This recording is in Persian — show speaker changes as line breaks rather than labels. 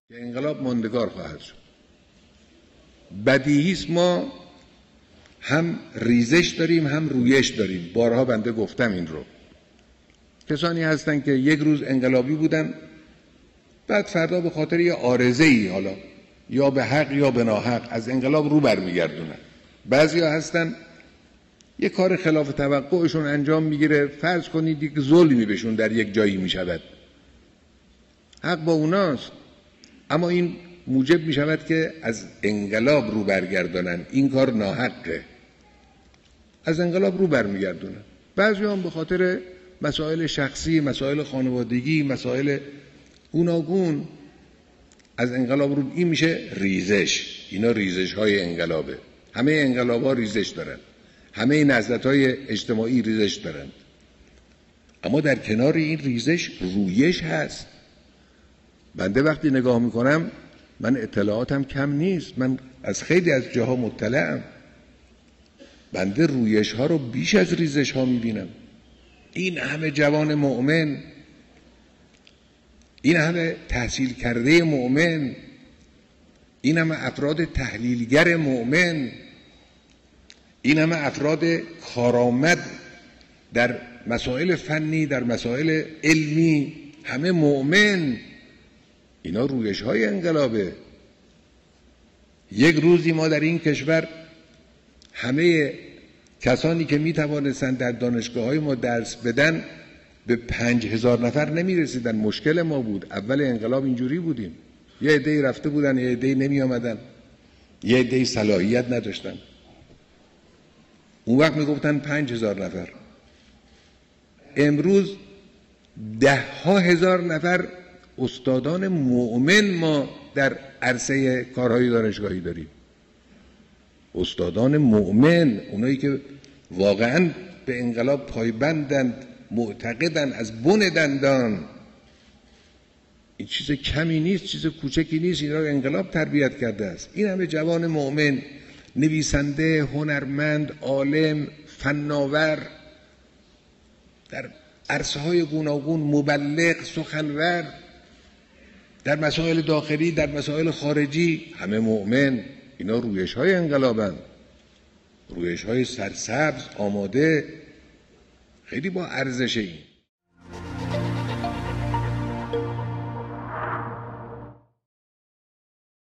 که انقلاب ماندگار خواهد شد. بدیهی است ما هم ریزش داریم هم رویش داریم. بارها بنده گفتم این رو. کسانی هستن که یک روز انقلابی بودن، بعد فردا به خاطر یه عارضه‌ای، حالا یا به حق یا به ناحق، از انقلاب رو برمیگردونن. بعضیا هستن یه کار خلاف توقعشون انجام میگیره، فرض کنید یک ظلمی بهشون در یک جایی میشود، حق با اوناست، اما این موجب میشود که از انقلاب رو برگردونن. این کار ناحقه، از انقلاب رو برمیگردونن. بعضیا هم به خاطر مسائل شخصی، مسائل خانوادگی، مسائل گوناگون از انقلاب رو. این میشه ریزش. اینا ریزش های انقلابه. همه انقلاب ها ریزش دارن، همه نهضت های اجتماعی ریزش دارن، اما در کنار این ریزش رویش هست. بنده وقتی نگاه میکنم، من اطلاعاتم کم نیست، من از خیلی از جاها مطلعم، بنده رویش ها رو بیش از ریزش ها میبینم. این همه جوان مؤمن، این همه تحصیل کرده مؤمن، این همه افراد تحلیلگر مؤمن، این همه افراد کارآمد در مسائل فنی، در مسائل علمی، همه مؤمن، اینا رویش های انقلابه. یک روزی ما در این کشور همه کسانی که می توانستند در دانشگاه های ما درس بدن به 5000 نفر نمی رسیدن. مشکل ما بود. اول انقلاب اینجوری بودیم، یه عده‌ای رفته بودن، یه عده‌ای نمی آمدن، یه عده‌ای صلاحیت نداشتن. اون وقت می گفتن 5000 نفر. امروز 10,000 نفر استادان مؤمن ما در عرصه کارهای دانشگاهی داریم. استادان مؤمن، اونایی که واقعاً به انقلاب پایبندند، معتقدند از بن دندان. این چیز کمی نیست، چیز کوچکی نیست. اینا رو انقلاب تربیت کرده است. این همه جوان مؤمن، نویسنده، هنرمند، عالم، فناور، در عرصه های گوناگون، مبلغ، سخنور، در مسائل داخلی، در مسائل خارجی، همه مؤمن. اینا رویش های انقلابند، رویش های سرسبز، آماده، خیلی با ارزشه این.